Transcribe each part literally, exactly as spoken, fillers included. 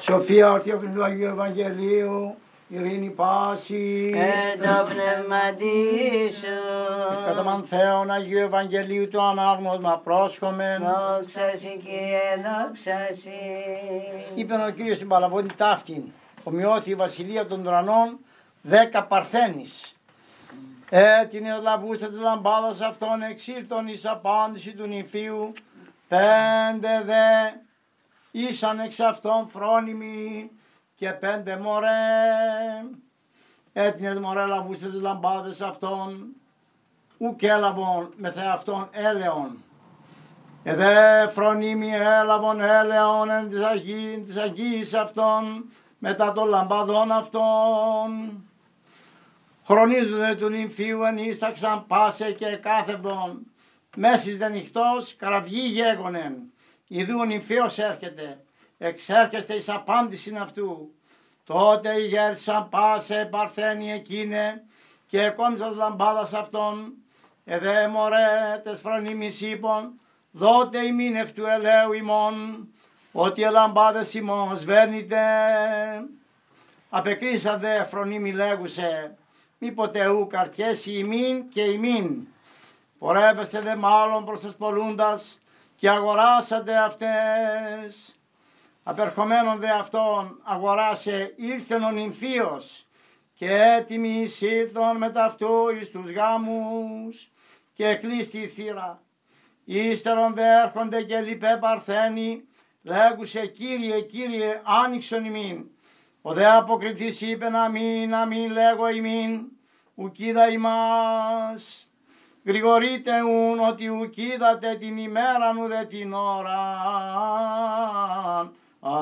Σοφία ορθιόχρης του Αγίου Ευαγγελίου, ειρήνη πάση. Και το πνευματί σου. Κατά μαν Θεόν Αγίου Ευαγγελίου του ανάγνωσμα πρόσχομεν. Δόξα σοι Κύριε, δόξα σοι. Είπεν ο Κύριος στην Παλαβώτη ταύτην, ομοιώθη η βασιλεία των ουρανών δέκα παρθένης. Έτεινε λαβούστε της λαμπάδας αυτών εξήλθον εις απάντηση του νηφίου, πέντε δε ήσαν εξ αυτών φρόνιμοι και πέντε μωρέ. Έτεινε μωρέ λαβούστε της λαμπάδας αυτών, ουκ έλαβον με θεαυτόν έλεον. Εδέ φρονίμοι έλαβον έλεον εν της, αγί, της αγίης αυτών μετά των λαμπαδών αυτών. Χρονίζονται του νυμφίου εν ίσταξαν πάσε και κάθευδον. Μέσης δε νυχτός καραυγή γέγονεν. Ιδού ο νυμφίος έρχεται, εξέρχεστε εις απάντησιν αυτού. Τότε ηγέρσαν πάσε παρθένοι εκείνε και εκόμισας λαμπάδας αυτών. Εδέ μωρέ τες φρονίμης είπων, δότε ημίν εκ του ελαίου ημών, ότι ελαμπάδες ημών σβέρνητε. Απεκρίσα δε φρονίμη λέγουσε, μήποτε ου καρκέσει ημίν και ημίν. Πορεύεστε δε μάλλον προς τους πολλούντας και αγοράσατε αυτές. Απερχομένον δε αυτόν αγοράσε ήρθεν ο νυμφίος και έτοιμοι εισήλθον με ταυτού εις τους γάμους και εκλείστη η θύρα. Ύστερον δε έρχονται και λοιπέ παρθένοι, λέγουσε Κύριε, Κύριε, άνοιξον ημίν. Ο δε αποκριτής είπεν αμήν, αμήν λέγω ημίν, ουκίδα ημάς. Γρηγορείτε ουν ότι ουκίδατε την ημέραν ουδε την ώραν.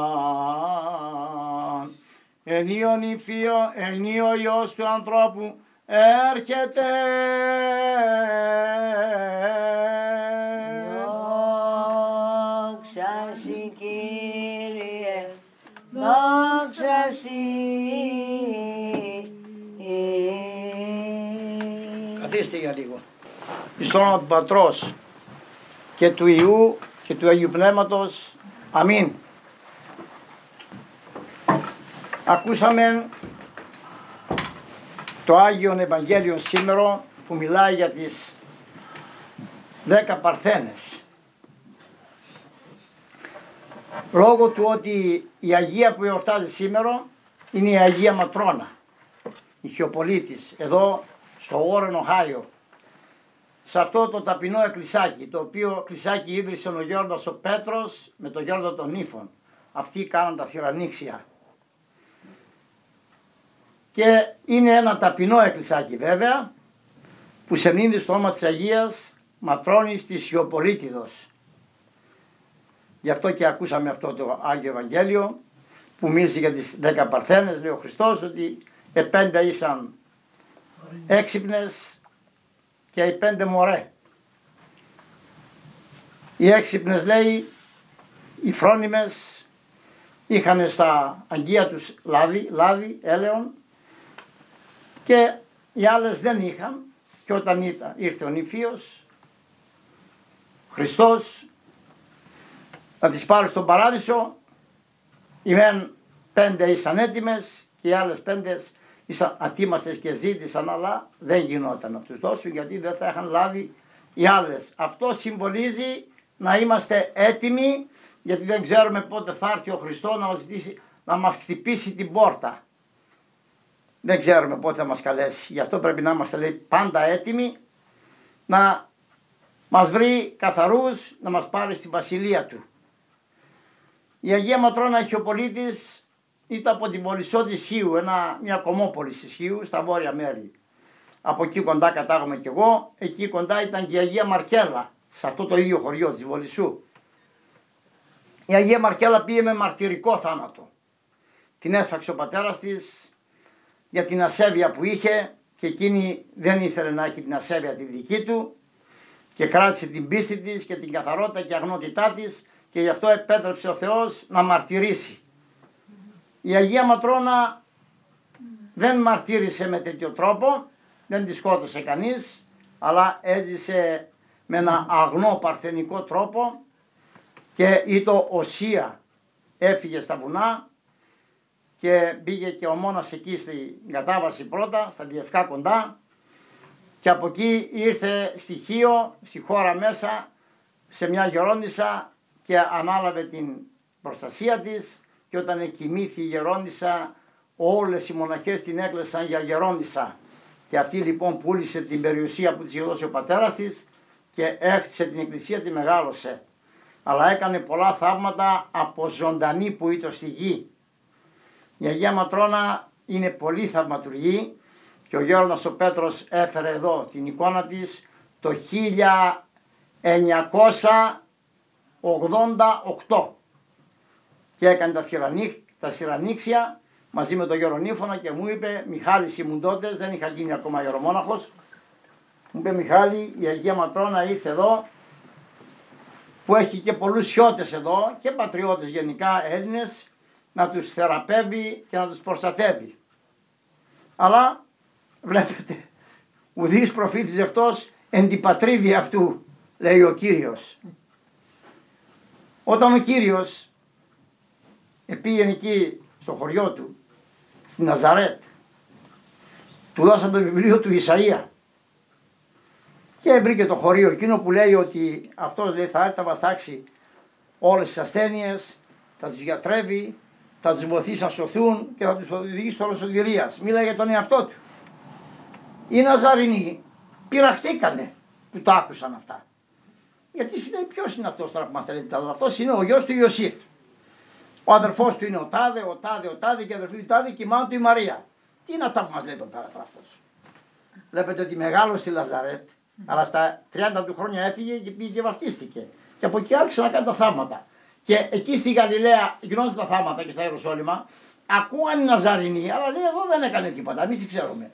Ενίο νηφίο, ενίο Υιός του ανθρώπου, έρχεται. Δόξα σοι Κύριε, δόξα σοι. Καθίστε για λίγο. Εις το όνομα του Πατρός και του Υιού και του Αγίου Πνεύματος. Αμήν. Ακούσαμε το Άγιον Ευαγγέλιο σήμερα που μιλάει για τις δέκα παρθένες. Λόγω του ότι η Αγία που εορτάζει σήμερα είναι η Αγία Ματρόνα, η Χιοπολίτης, εδώ στο Warren, Οχάιο. Σε αυτό το ταπεινό εκκλησάκι, το οποίο εκκλησάκι ίδρυσε ο Γιώργος ο Πέτρος με τον Γιώργο των Νύφων. Αυτοί κάναν τα θυρανίξια. Και είναι ένα ταπεινό εκκλησάκι βέβαια, που σεμνύνει στο όνομα της Αγίας Ματρώνης της Χιοπολίτιδος. Γι' αυτό και ακούσαμε αυτό το Άγιο Ευαγγέλιο που μίλησε για τις δέκα παρθένες. Λέει ο Χριστός ότι οι πέντε ήσαν έξυπνες και οι πέντε μωρέ. Οι έξυπνες, λέει, οι φρόνιμες είχαν στα αγγεία τους λάδι, λάδι, έλεον, και οι άλλες δεν είχαν. Και όταν ήρθε ο νηφίος Χριστός να τις πάρει στον παράδεισο, οι μεν πέντε ήσαν έτοιμες και οι άλλες πέντε ήσαν ατίμαστες και ζήτησαν, αλλά δεν γινόταν να τους δώσουν γιατί δεν θα είχαν λάβει οι άλλες. Αυτό συμβολίζει να είμαστε έτοιμοι, γιατί δεν ξέρουμε πότε θα έρθει ο Χριστός να μας, ζητήσει, να μας χτυπήσει την πόρτα. Δεν ξέρουμε πότε θα μας καλέσει. Γι' αυτό πρέπει να είμαστε, λέει, πάντα έτοιμοι να μας βρει καθαρούς, να μας πάρει στη βασιλεία του. Η Αγία Ματρόνα Χιοπολίτης ήταν από την Πολυσσό της Χίου, ένα, μια κομμόπολη της Χίου, στα βόρεια μέρη. Από εκεί κοντά κατάγομαι κι εγώ, εκεί κοντά ήταν και η Αγία Μαρκέλα, σε αυτό το ίδιο χωριό της Βολισσού. Η Αγία Μαρκέλα πήγε με μαρτυρικό θάνατο. Την έσφαξε ο πατέρας της για την ασέβεια που είχε και εκείνη δεν ήθελε να έχει την ασέβεια τη δική του και κράτησε την πίστη της και την καθαρότητα και αγνότητά της και γι' αυτό επέτρεψε ο Θεός να μαρτυρήσει. Η Αγία Ματρόνα δεν μαρτύρησε με τέτοιο τρόπο, δεν τη σκότωσε κανείς, αλλά έζησε με ένα αγνό παρθενικό τρόπο και ήτο Οσία έφυγε στα βουνά και μπήκε και ο Μόνας εκεί στην κατάβαση πρώτα, στα Διευκά κοντά, και από εκεί ήρθε στη Χίο, στη χώρα μέσα, σε μια γερόντισσα και ανάλαβε την προστασία της, και όταν κοιμήθη η γερόντισσα, όλες οι μοναχές την έκλαισαν για γερόντισσα, και αυτή λοιπόν πούλησε την περιουσία που της είχε δώσει ο πατέρας της και έκτισε την εκκλησία, τη μεγάλωσε, αλλά έκανε πολλά θαύματα από ζωντανή που ήταν στη γη. Η Αγία Ματρόνα είναι πολύ θαυματουργή, και ο Γέροντας ο Πέτρος έφερε εδώ την εικόνα της το χίλια εννιακόσια ογδόντα οκτώ και έκανε τα, τα σειρανίξια μαζί με τον Γερονύφωνα και μου είπε, Μιχάλης ήμουν τότε, δεν είχα γίνει ακόμα ιερομόναχος, μου είπε, Μιχάλη, η Αγία Ματρόνα ήρθε εδώ, που έχει και πολλούς σιώτες εδώ και πατριώτες γενικά Έλληνες, να τους θεραπεύει και να τους προστατεύει. Αλλά βλέπετε, ουδής προφήτης εκτός εν τη πατρίδη αυτού, λέει ο Κύριος. Όταν ο Κύριος επήγαινε εκεί στο χωριό του, στη Ναζαρέτ, του δώσαν το βιβλίο του Ισαΐα και βρήκε το χωρίο εκείνο που λέει ότι αυτός, λέει, θα έρθει, θα βαστάξει όλες τις ασθένειες, θα τους γιατρεύει, θα τους βοηθήσει να σωθούν και θα τους οδηγήσει στο σωτηρίας. Μίλάει για τον εαυτό του. Οι Ναζαρινοί πειραχτήκανε που το άκουσαν αυτά. Γιατί σου λέει, ποιος είναι αυτός τώρα που μας θέλει τα δω? Αυτός είναι ο γιος του Ιωσήφ. Ο αδερφός του είναι ο τάδε, ο τάδε, ο τάδε και η αδερφή του τάδε και η μάνα του η Μαρία. Τι είναι αυτά που μας λέει εδώ πέρα τώρα αυτός? Βλέπετε ότι μεγάλωσε στη Λαζαρέτ, mm. αλλά στα τριάντα του χρόνια έφυγε και πήγε και βαφτίστηκε. Και από εκεί άρχισε να κάνει τα θαύματα. Και εκεί στη Γαλιλαία γινόταν τα θαύματα και στα Ιεροσόλυμα, ακούγαν οι Ναζαρινοί, αλλά λέει εδώ δεν έκανε τίποτα, εμείς τι ξέρουμε.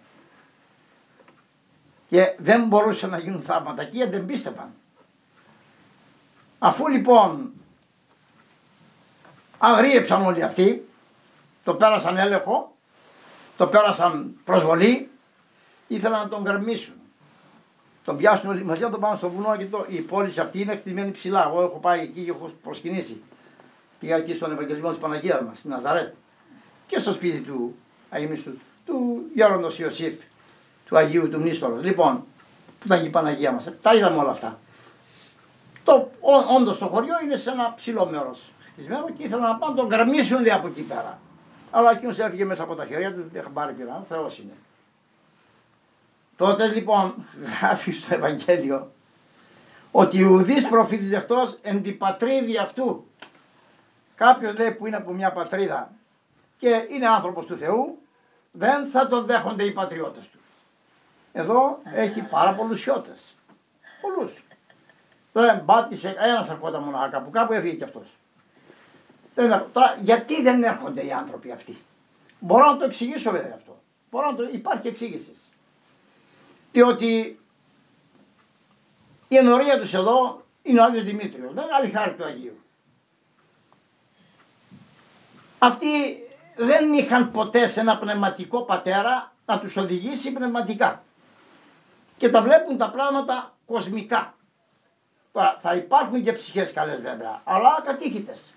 Και δεν μπορούσαν να γίνουν θαύματα εκεί, δεν πίστευαν. Αφού λοιπόν αγρίεψαν όλοι αυτοί, το πέρασαν έλεγχο, το πέρασαν προσβολή, ήθελαν να τον γκρεμίσουν. Τον πιάσουν όλοι μαζί, να τον πάνε στο βουνό και το, η πόλη αυτή είναι χτισμένη ψηλά. Εγώ έχω πάει εκεί και έχω προσκυνήσει. Πήγα εκεί στον Ευαγγελισμό της Παναγίας μας, στη Ναζαρέτ, και στο σπίτι του αείμνηστου, του Γέροντος Ιωσήφ, του Αγίου του Μνήστορος. Λοιπόν, που ήταν και η Παναγία μας, τα είδαμε όλα αυτά. Το, όντως το χωριό είναι σε ένα ψηλό μέρος χτισμένο και ήθελαν να πάνε να τον γκρεμίσουν, λέει, από εκεί πέρα. Αλλά εκείνος έφυγε μέσα από τα χέρια του, δεν είχαν πάρει πειρά, Θεός είναι. Τότε λοιπόν γράφει στο Ευαγγέλιο ότι ουδής προφήτης εκτός εν τη πατρίδη αυτού. Κάποιος, λέει, που είναι από μια πατρίδα και είναι άνθρωπος του Θεού, δεν θα τον δέχονται οι πατριώτες του. Εδώ έχει πάρα πολλούς σιώτες. Πολλούς. Δεν πάτησε, ένας ερχόταν μονάχα κάπου, κάπου έφυγε κι αυτός. Δεν, τώρα, γιατί δεν έρχονται οι άνθρωποι αυτοί? Μπορώ να το εξηγήσω βέβαια αυτό. Μπορώ να το, υπάρχει εξήγηση. Διότι η ενορία τους εδώ είναι ο Άγιος Δημήτριος, δεν είναι άλλη χάρη του Αγίου. Αυτοί δεν είχαν ποτέ σε ένα πνευματικό πατέρα να τους οδηγήσει πνευματικά. Και τα βλέπουν τα πράγματα κοσμικά. Τώρα θα υπάρχουν και ψυχές καλές βέβαια, αλλά ακατήχητες.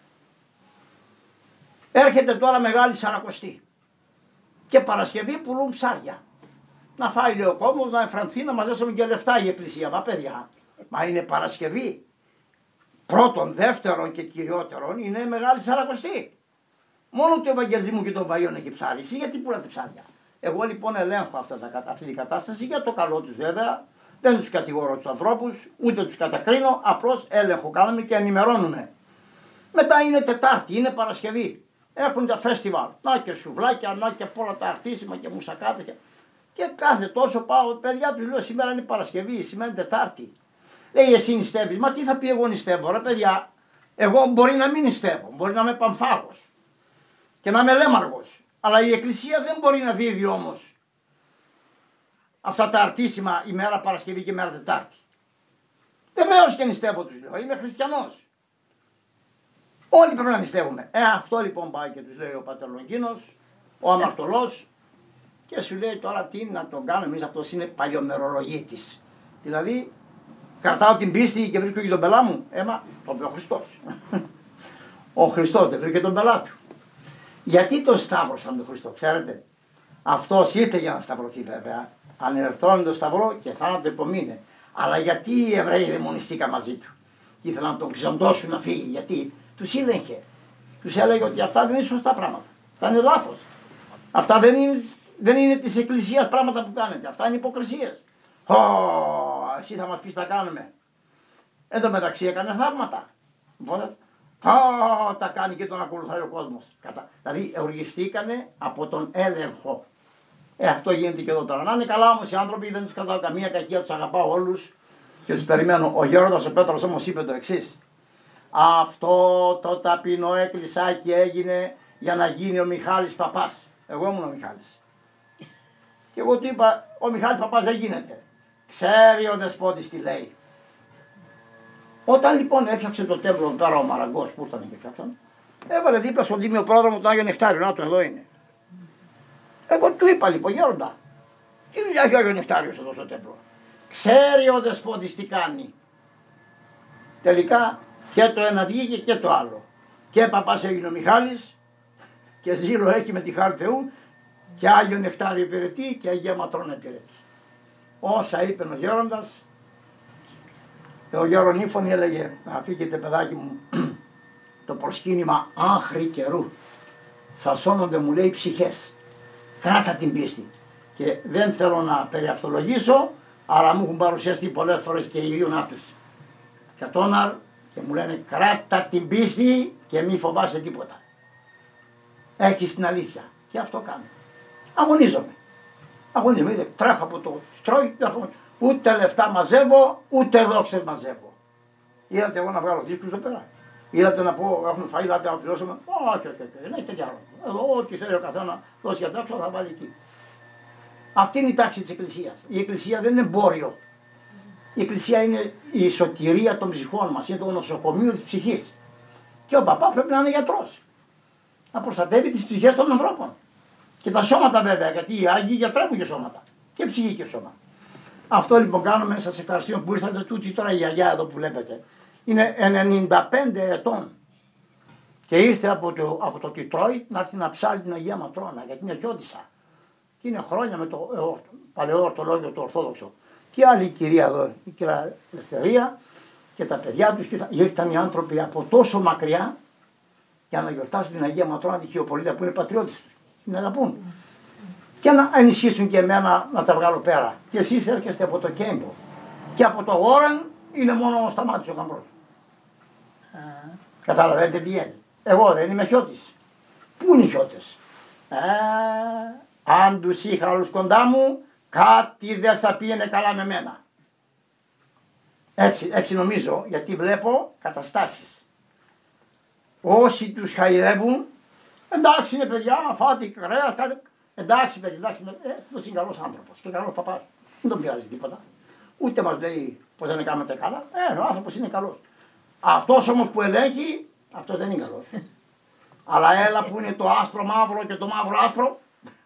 Έρχεται τώρα Μεγάλη Σαρακοστή και Παρασκευή πουλούν ψάρια. Να φάει, λέει ο κόσμος, να εμφανθεί, να μαζέψουμε και λεφτά η εκκλησία. Μα παιδιά, μα είναι Παρασκευή. Πρώτον, δεύτερον και κυριότερον είναι Μεγάλη Σαρακοστή. Μόνο του Ευαγγελισμού και των Βαϊών έχει ψάρι. Εσύ γιατί πουλάτε ψάρια? Εγώ λοιπόν ελέγχω αυτά τα, αυτή την κατάσταση για το καλό τους βέβαια. Δεν τους κατηγορώ τους ανθρώπους, ούτε τους κατακρίνω, απλώς έλεγχο κάνουμε και ενημερώνουμε. Μετά είναι Τετάρτη, είναι Παρασκευή. Έχουν τα φεστιβάλ. Να και σουβλάκια, να και πολλά τα αρτίσιμα και μουσακάτα. Και, και κάθε τόσο πάω, παιδιά τους λέω, σήμερα είναι Παρασκευή, σήμερα είναι Τετάρτη. Λέει, εσύ νηστεύεις? Μα τι θα πει εγώ νηστεύω? Ρε παιδιά, εγώ μπορεί να μην νηστεύω, μπορεί να είμαι παμφάγος και να είμαι λέμαργος. Αλλά η Εκκλησία δεν μπορεί να δίδει όμως αυτά τα αρτίσιμα ημέρα Παρασκευή και ημέρα Τετάρτη. Βεβαίως και νηστεύω, τους λέω, είμαι χριστιανός. Όλοι πρέπει να νηστεύουμε. Ε, αυτό λοιπόν πάει και τους λέει ο Πατερλογίνος, ο αμαρτωλός, και σου λέει τώρα τι να τον κάνω εμείς, αυτός είναι παλιομερολογίτης. Δηλαδή, κρατάω την πίστη και βρίσκω και τον πελά μου. Έμα, τον πει ο Χριστός. Ο Χριστός δεν βρίσκει τον πελά του. Γιατί τον σταύρωσαν τον Χριστό, ξέρετε. Αυτός ήρθε για να σταυρωθεί βέβαια. Ανελευθερώνει τον σταυρό και θάνατο υπομείνε. Αλλά γιατί οι Εβραίοι δαιμονιστήκαν μαζί του. Και ήθελαν να τον ξαντώσουν να φύγει. Γιατί τους έλεγχε. Τους έλεγε ότι αυτά δεν είναι σωστά πράγματα. Αυτά είναι λάθος. Αυτά δεν είναι, δεν είναι της Εκκλησίας πράγματα που κάνετε. Αυτά είναι υποκρισίες. Ω, εσύ θα μας πεις τα κάνουμε. Εν τω μεταξύ έκανε θαύματα. Ω, τα κάνει και τον ακολουθάει ο κόσμος. Κατα... Δηλαδή οργιστήκανε από τον έλεγχο. Ε, αυτό γίνεται και εδώ τώρα. Να είναι καλά όμως οι άνθρωποι, δεν τους κρατάω καμία κακία, τους αγαπάω όλους και τους περιμένω. Ο Γέροντας ο Πέτρος όμως είπε το εξής. Αυτό το ταπεινό εκκλησάκι έγινε για να γίνει ο Μιχάλης Παπάς. Εγώ ήμουν ο Μιχάλης. Και εγώ του είπα, ο Μιχάλης Παπάς δεν γίνεται. Ξέρει ο Δεσπότης τι λέει. Όταν λοιπόν έφτιαξε το τέμπλο πέρα ο Μαραγκός που ήταν και φτιάξαν, έβαλε δίπλα στον Τίμιο Πρόδρομο τον Άγιο Νεκτάριο. Να το εδώ είναι. Εγώ του είπα λοιπόν, Γέροντα, τι δουλειά έχει ο Άγιο Νεκτάριος εδώ στο τέμπλο. Ξέρει ο Δεσπότης τι κάνει. Τελικά και το ένα βγήκε και το άλλο. Και Παπάς έγινε ο Μιχάλης και ζήλο έχει με τη χάρη Θεού και Άγιο Νεκτάριο υπηρετεί και Αγία Ματρώνα υπηρετεί. Όσα είπε ο Γέροντας, ο Γερονύφωνη έλεγε, να φύγετε παιδάκι μου, το προσκύνημα άχρη καιρού. Θα σώνονται μου λέει ψυχές. Κράτα την πίστη. Και δεν θέλω να περιαυτολογήσω, αλλά μου έχουν παρουσιαστεί πολλές φορές και οι δύο να'τους. Κατώναρ και μου λένε κράτα την πίστη και μη φοβάσαι τίποτα. Έχεις την αλήθεια. Και αυτό κάνω. Αγωνίζομαι. Αγωνίζομαι. Είδε, τρέχω από το στρώι, ούτε λεφτά μαζεύω, ούτε δόξες μαζεύω. Είδατε εγώ να βγάλω δίσκους εδώ πέρα. Είδατε να πω, έχουμε φαΐ, είδατε να πληρώσουμε. Όχι, όχι, όχι, δεν έχει τέτοια λόγια. Εδώ, ό,τι θέλει ο καθένα δώσει για τάξη, θα βάλει εκεί. Αυτή είναι η τάξη της Εκκλησίας. Η Εκκλησία δεν είναι εμπόριο. Η Εκκλησία είναι η σωτηρία των ψυχών μας, είναι το νοσοκομείο της ψυχής. Και ο παπά πρέπει να είναι γιατρός. Να προστατεύει τις ψυχές των ανθρώπων. Και τα σώματα βέβαια, γιατί οι Άγιοι γιατρεύουν και σώματα. Και ψυχή και σώμα. Αυτό λοιπόν κάνουμε, σας ευχαριστώ που ήρθατε. Τούτη τώρα η γιαγιά εδώ που βλέπετε. Είναι ενενήντα πέντε ετών. Και ήρθε από το, από το Τιτρόιτ να έρθει να ψάλει την Αγία Ματρώνα, γιατί είναι χιόντισσα. Και είναι χρόνια με το ε, παλαιό ορθολόγιο, το Ορθόδοξο. Και άλλη κυρία εδώ, η κυρία Ελευθερία και τα παιδιά τους. Και ήρθαν οι άνθρωποι από τόσο μακριά για να γιορτάσουν την Αγία Ματρώνα, τη Χιοπολίτα που είναι πατριώτης τους. Την αγαπούν. Και να ενισχύσουν και εμένα να τα βγάλω πέρα. Και εσείς έρχεστε από το Κέμπο. Και από το Γόρεν είναι μόνο ο Σταμάτης ο Γαμπρός. Uh. Καταλαβαίνετε τι είναι. Εγώ δεν είμαι χιώτης. Πού είναι οι χιώτες. Uh. Αν τους είχα άλλους κοντά μου, κάτι δεν θα πήγαινε καλά με μένα. Έτσι, έτσι νομίζω, γιατί βλέπω καταστάσεις. Όσοι τους χαϊδεύουν, εντάξει είναι παιδιά, φάτε κρέας, κάτι. Εντάξει παιδιά, εντάξει, ε, αυτός είναι καλός άνθρωπος και καλός παπάς. Δεν τον πειράζει τίποτα. Ούτε μας λέει πως δεν κάνετε καλά. Ε, ο άνθρωπος είναι καλός. Αυτός όμως που ελέγχει, αυτός δεν είναι καλός. Αλλά έλα που είναι το άσπρο μαύρο και το μαύρο άσπρο.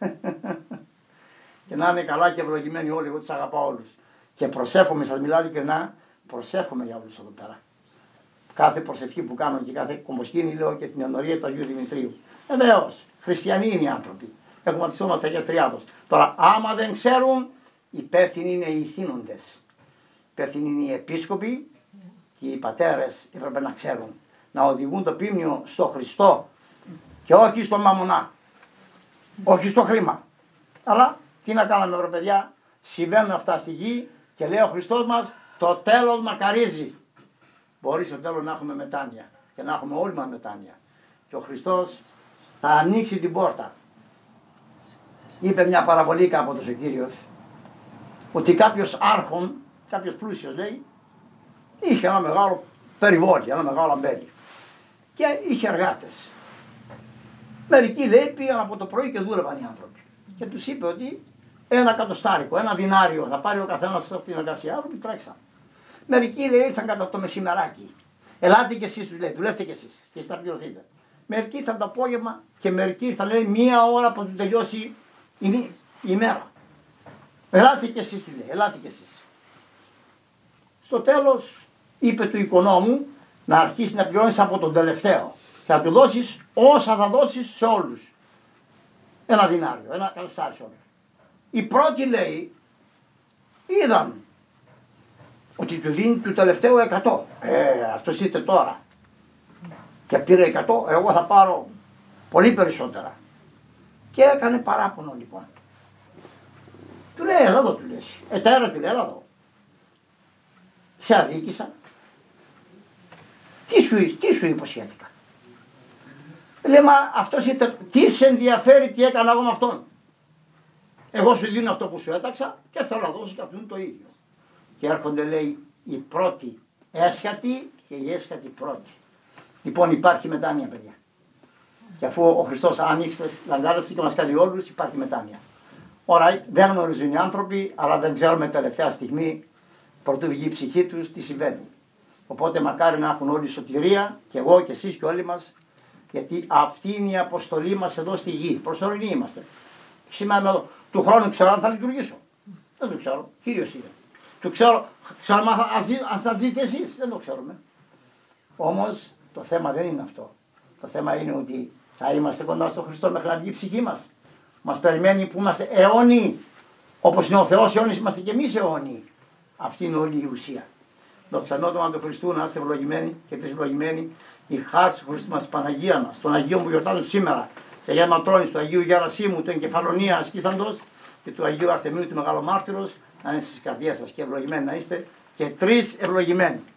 Και να είναι καλά και ευλογημένοι όλοι, εγώ τους αγαπάω όλους. Και προσεύχομαι, σας μιλάω ειλικρινά, προσεύχομαι για όλους εδώ πέρα. Κάθε προσευχή που κάνω και κάθε κομποσκήνη λέω και την ενορία του Αγίου Δημητρίου. Βεβαίως, χριστιανοί είναι οι άνθρωποι. Έχουμε τις όνομες Αγίας Τριάδος. Τώρα, άμα δεν ξέρουν, υπεύθυνοι είναι οι ηθήνοντες. Υπεύθυνοι είναι οι επίσκοποι και οι πατέρες έπρεπε να ξέρουν. Να οδηγούν το πίμνιο στο Χριστό και όχι στο μαμονά. Όχι στο χρήμα. Αλλά τι να κάνουμε βρε παιδιά, συμβαίνουν αυτά στη γη και λέει ο Χριστός μας το τέλος μακαρίζει. Μπορεί στο τέλος να έχουμε μετάνοια και να έχουμε όλοι μας μετάνοια. Και ο Χριστός θα ανοίξει την πόρτα. Είπε μια παραβολή κάποτε ο Κύριος ότι κάποιος άρχον, κάποιος πλούσιος λέει, είχε ένα μεγάλο περιβόλι, ένα μεγάλο αμπέλι και είχε εργάτες. Μερικοί λέει πήγαν από το πρωί και δούλευαν οι άνθρωποι και τους είπε ότι ένα κατοστάρικο, ένα δινάριο θα πάρει ο καθένας από την εργασία του και τρέξαν. Μερικοί λέει ήρθαν κατά το μεσημεράκι. Ελάτε και εσείς τους λέει, δουλεύτε και εσείς και εσείς θα πληρωθείτε. Μερικοί ήρθαν το απόγευμα και μερικοί ήρθαν λέει μία ώρα που του τελειώσει η ημέρα. Ελάτε και εσείς του λέει, ελάτε και εσείς. Στο τέλος είπε του οικονόμου να αρχίσει να πληρώνεις από τον τελευταίο και να του δώσεις όσα θα δώσεις σε όλους. ένα δινάριο, ένα καλοστάρι. Οι πρώτοι λέει είδαν ότι του δίνει του τελευταίου εκατό. Ε, αυτός είτε τώρα και πήρε εκατό, εγώ θα πάρω πολύ περισσότερα. Και έκανε παράπονο λοιπόν. Του λέει, έλα εδώ, του λέει. Ετέρα, του λέει, έλα εδώ. Σε αδίκησα. Τι σου, τι σου υποσχέθηκα. Λέει, μα αυτός είτε, τι σε ενδιαφέρει τι έκανα εγώ με αυτόν. Εγώ σου δίνω αυτό που σου έταξα και θέλω να δώσω και αυτόν το ίδιο. Και έρχονται, λέει, οι πρώτοι έσχατοι και οι έσχατοι πρώτοι. Λοιπόν, υπάρχει μετάνοια, παιδιά. Και αφού ο Χριστός άνοιξε λαγκάδες του και μας καλεί όλους, υπάρχει μετάνοια. Ωραία, δεν γνωρίζουν οι άνθρωποι, αλλά δεν ξέρουμε τελευταία στιγμή, πρωτού βγει η ψυχή τους, τι συμβαίνει. Οπότε μακάρι να έχουν όλοι σωτηρία, και εγώ και εσείς και όλοι μας, γιατί αυτή είναι η αποστολή μας εδώ στη γη. Προσωρινοί είμαστε. Σήμερα είμαι εδώ. Του χρόνου ξέρω αν θα λειτουργήσω. Δεν το ξέρω. Κύριος είναι. Το ξέρω, ξέρω αν θα ζείτε εσείς. Δεν το ξέρουμε. Όμως το θέμα δεν είναι αυτό. Το θέμα είναι ότι θα είμαστε κοντά στον Χριστό μέχρι να βγει η ψυχή μας. Μας περιμένει που είμαστε αιώνιοι. Όπως είναι ο Θεός αιώνιος, είμαστε και εμείς αιώνιοι. Αυτή είναι όλη η ουσία. Δοξανότομα του Χριστού, να είστε ευλογημένοι και τις ευλογημένοι. Η χάρη του Χριστού μας, Παναγία μας, των Αγίων που γιορτάζουν σήμερα, της Αγίας Ματρώνης, του Αγίου Γερασίμου, του Εγκεφαλονία Ασκήσαντος και του Αγίου Αρτεμίου του Μεγαλομάρτυρος, να είναι στις καρδιές σας και ευλογημένοι να είστε και τρεις ευλογημένοι.